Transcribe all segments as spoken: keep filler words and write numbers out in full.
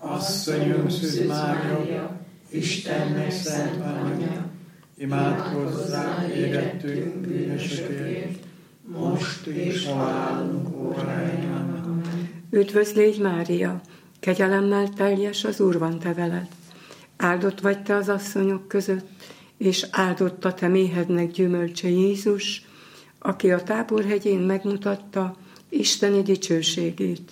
Asszonyunk Szűz Mária, Istennek szent anyja, imádkozzál érettünk bűnösökért, most és halálunk óráján. Üdvözl légy, Mária, kegyelemmel teljes, az Úr van te veled. Áldott vagy te az asszonyok között, és áldott a te méhednek gyümölcse Jézus, aki a Táborhegyén megmutatta isteni dicsőségét.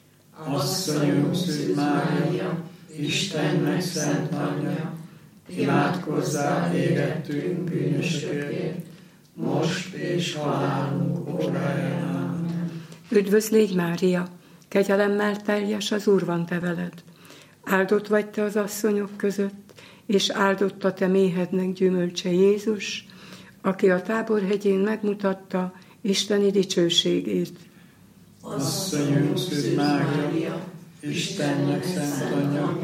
Asszonyunk Szűz Mária, Istennek szent anyja, imádkozzál érettünk bűnösökért, most és halálunk óráján. Üdvözl légy, Mária, kegyelemmel teljes, az Úr van te veled. Áldott vagy te az asszonyok között, és áldott a te méhednek gyümölcse Jézus, aki a Táborhegyén megmutatta isteni dicsőségét. Asszonyunk Szűz Mária, Istennek szent anyja,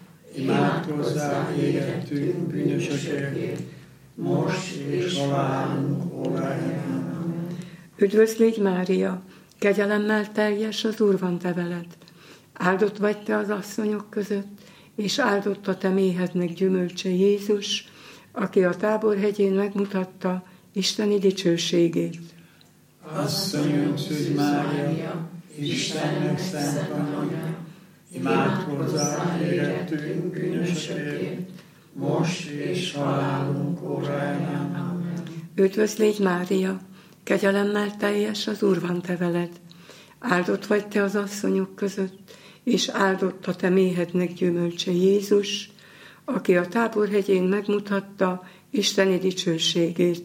imádkozzál érettünk bűnösökért, most és halálunk óráján. Üdvözl légy, Mária, kegyelemmel teljes, az Úr van te veled. Áldott vagy te az asszonyok között, és áldott a te méhednek gyümölcse Jézus, aki a Táborhegyén megmutatta isteni dicsőségét. Asszonyunk Szűz Mária, Istennek szent anyja, imádkozzál érettünk bűnösökért, most és halálunk óráján. Üdvözl légy, Mária, kegyelemmel teljes, az Úr van te veled. Áldott vagy te az asszonyok között, és áldott a te méhednek gyümölcse Jézus, aki a Táborhegyén megmutatta isteni dicsőségét.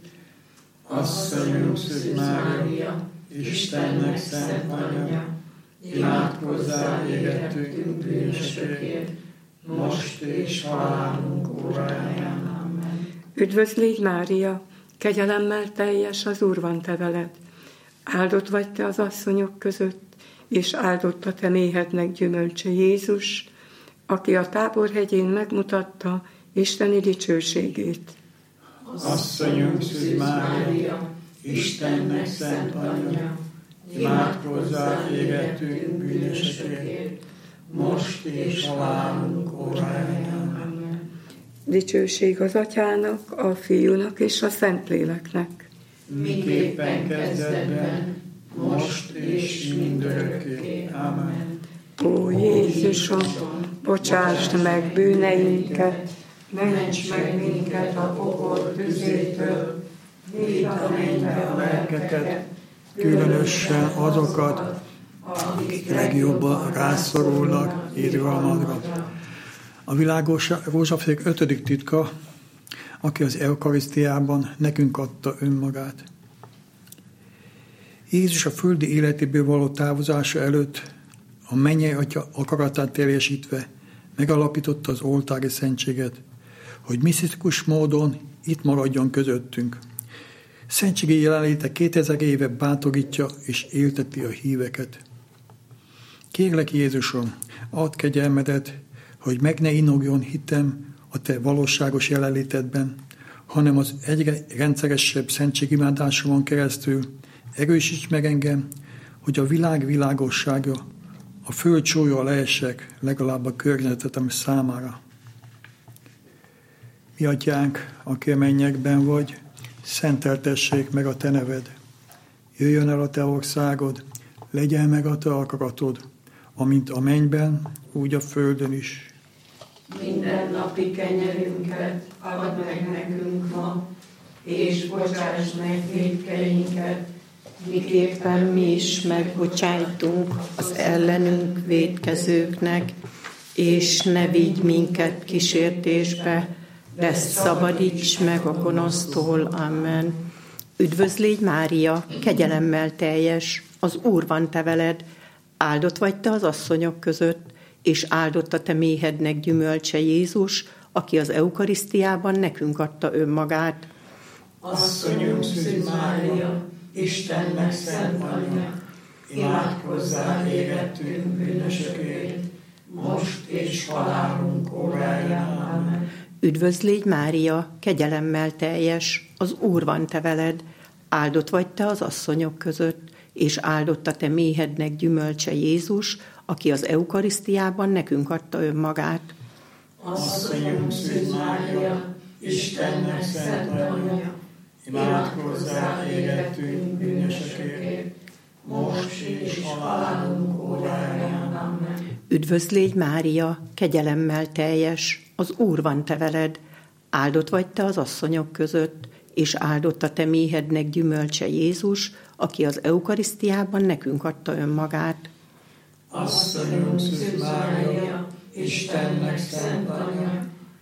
Asszonyunk Szűz Mária, Istennek szent anyja, imádkozzál érettünk bűnösökért, most és halálunk óráján. Üdvözl légy, Mária, kegyelemmel teljes, az Úr van te veled. Áldott vagy te az asszonyok között, és áldott a te méhednek gyümölcse Jézus, aki a Táborhegyén megmutatta isteni dicsőségét. Asszonyunk Szűz Mária, Istennek szent anyja, imádkozzál érettünk bűnösökért, most és halálunk óráján. Dicsőség az Atyának, a Fiúnak és a Szentléleknek. Miképpen kezdetben, most és mindörökké. Amen. Ó Jézusom, bocsásd meg bűneinket, ments meg minket a pokol tüzétől, vidd a mennybe a lelkeket, Különösen azokat, akik legjobban rászorulnak irgalmadra. A világos rózsafék ötödik titka, aki az eukarisztiában nekünk adta önmagát. Jézus a földi életéből való távozása előtt a mennyei Atya akaratát teljesítve megalapította az oltári szentséget, hogy misztikus módon itt maradjon közöttünk. Szentségi jelenléte kétezer éve bátorítja és élteti a híveket. Kérlek, Jézusom, add kegyelmedet, hogy meg ne inogjon hitem a te valóságos jelenlétedben, hanem az egyre rendszeresebb szentségimádásomon keresztül erősíts meg engem, hogy a világ világossága, a föld csója lehessek legalább a környezetem számára. Mi Atyánk, aki a mennyekben vagy, szenteltessék meg a te neved. Jöjjön el a te országod, legyen meg a te akaratod, amint a mennyben, úgy a földön is. Minden napi kenyerünket add meg nekünk ma, és bocsásd meg vétkeinket, miképpen mi is megbocsájtunk az ellenünk vétkezőknek, és ne vigy minket kísértésbe, de szabadíts meg a gonosztól. Amen. Üdvözl légy, Mária, kegyelemmel teljes, az Úr van te veled, áldott vagy te az asszonyok között, és áldott a te méhednek gyümölcse Jézus, aki az eukarisztiában nekünk adta önmagát. Asszonyunk Szűz Mária, Istennek szent anyja, imádkozzál érettünk bűnösökért, most és halálunk óráján. Amen. Üdvözl légy, Mária, kegyelemmel teljes, az Úr van te veled, áldott vagy te az asszonyok között, és áldott a te méhednek gyümölcse Jézus, aki az eukarisztiában nekünk adta önmagát. Asszonyunk Szűz Mária, Istennek szent anyja, imádkozzál érettünk bűnösökért, most és halálunk óráján. Amen. Üdvözlégy Mária, kegyelemmel teljes, az Úr van te veled, áldott vagy te az asszonyok között, és áldott a te méhednek gyümölcse Jézus, aki az eukarisztiában nekünk adta önmagát. Asszonyunk Szűz Mária, Istennek szent anyja,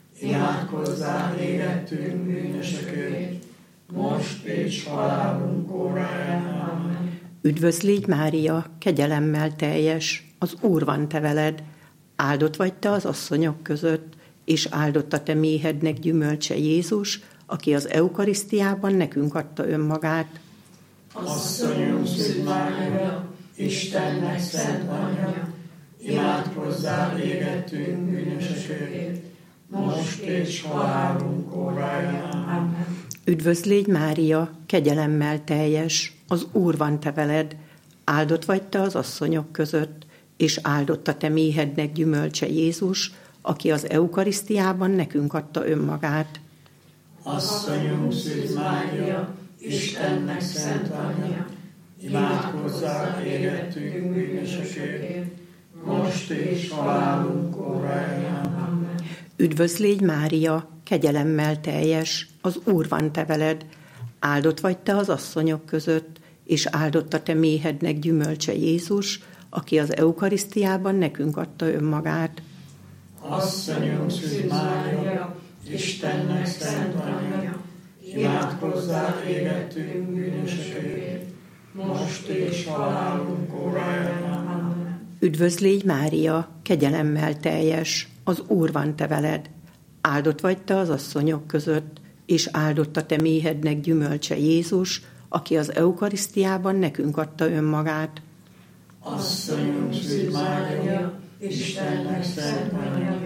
imádkozzál érettünk bűnösökért, most és halálunk óráján. Amen. Üdvözlégy Mária, kegyelemmel teljes, az Úr van te veled, áldott vagy te az asszonyok között, és áldott a te méhednek gyümölcse Jézus, aki az eukarisztiában nekünk adta önmagát. Asszonyunk Szűz Mária, Istennek szent anyja, imádkozzál érettünk bűnösökért, most és halálunk óráján. Amen. Üdvözlégy Mária, kegyelemmel teljes, az Úr van te veled, áldott vagy te az asszonyok között, és áldott a te méhednek gyümölcse Jézus, aki az eukarisztiában nekünk adta önmagát. Asszonyunk Szűz Mária, Istennek szent anyja, imádkozzál érettünk bűnösökért, most és halálunk óráján. Amen. Üdvözlégy Mária, kegyelemmel teljes, az Úr van te veled, áldott vagy te az asszonyok között, és áldott a te méhednek gyümölcse Jézus, aki az eukarisztiában nekünk adta önmagát. Asszonyunk Szűz Mária, Istennek szent anyja, imádkozzál érettünk bűnösökért, most és halálunk óráján. Amen. Üdvözlégy Mária, kegyelemmel teljes, az Úr van te veled, áldott vagy te az asszonyok között, és áldott a te méhednek gyümölcse Jézus, aki az eukarisztiában nekünk adta önmagát. Asszonyunk Szűz Mária, Istennek szent anyja,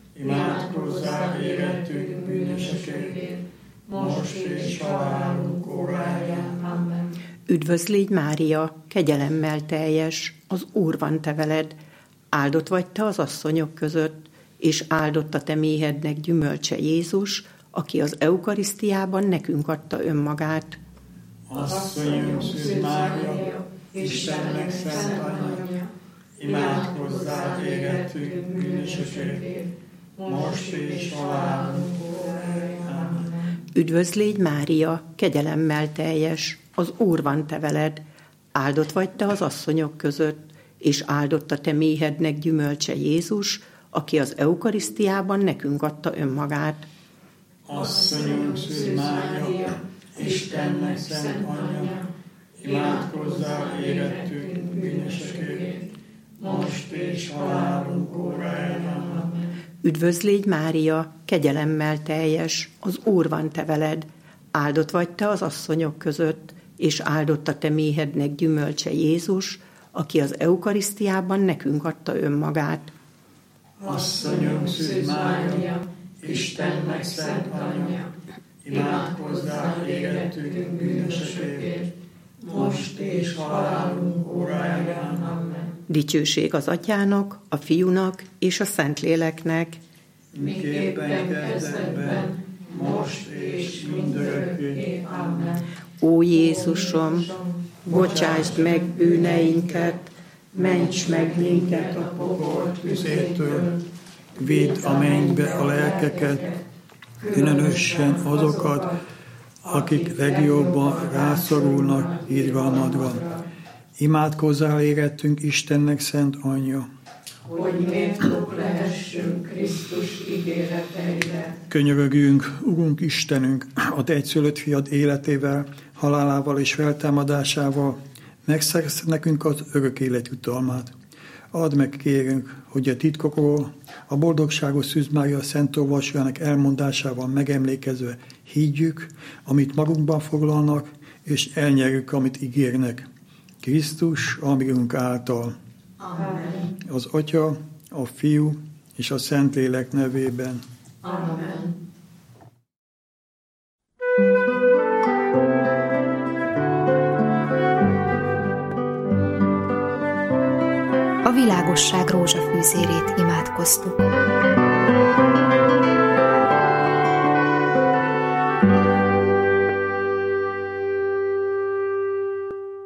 imádkozzál érettünk bűnösökért, most és halálunk óráján. Amen. Üdvözlégy Mária, kegyelemmel teljes, az Úr van te veled, áldott vagy te az asszonyok között, és áldott a te méhednek gyümölcse Jézus, aki az eukarisztiában nekünk adta önmagát. Asszonyunk Szűz Mária, Istennek szent anyja, imádkozzál érettünk bűnösökért, most és halálunk óráján. Amen. Üdvözlégy Mária, kegyelemmel teljes, az Úr van te veled, áldott vagy te az asszonyok között, és áldott a te méhednek gyümölcse Jézus, aki az eukarisztiában nekünk adta önmagát. Asszonyunk Szűz Mária, Istennek szent anyja, imádkozzál érettünk bűnösökért, most és halálunk óráján. Amen. Üdvözlégy Mária, kegyelemmel teljes, az Úr van te veled, áldott vagy te az asszonyok között, és áldott a te méhednek gyümölcse Jézus, aki az eukarisztiában nekünk adta önmagát. Asszonyunk Szűz Mária, Istennek szent anyja, imádkozzál érettünk bűnösökért, most és halálunk óráján. Amen. Dicsőség az Atyának, a Fiúnak és a Szentléleknek, miképpen kezdetben, most és mindörökké. Amen. Ó Jézusom, bocsásd meg bűneinket, ments meg minket a pokol tüzétől, vidd a mennybe a lelkeket, különösen azokat, akik legjobban rászorulnak irgalmadra. Imádkozzál érettünk Istennek szent anyja, hogy méltók lehessünk Krisztus ígéreteire. Könyörögjünk, Urunk Istenünk, a te egyszülött fiad életével, halálával és feltámadásával megszerezted nekünk az örök élet jutalmát. Add meg, kérünk, hogy a titkokról, a boldogságos Szűz Mária szent olvasójának elmondásával megemlékezve higgyük, amit magunkban foglalnak, és elnyerjük, amit ígérnek. Krisztus, amígunk által. Amen. Az Atya, a Fiú és a Szentlélek nevében. Amen. A világos igazság rózsafűzérét imádkoztuk.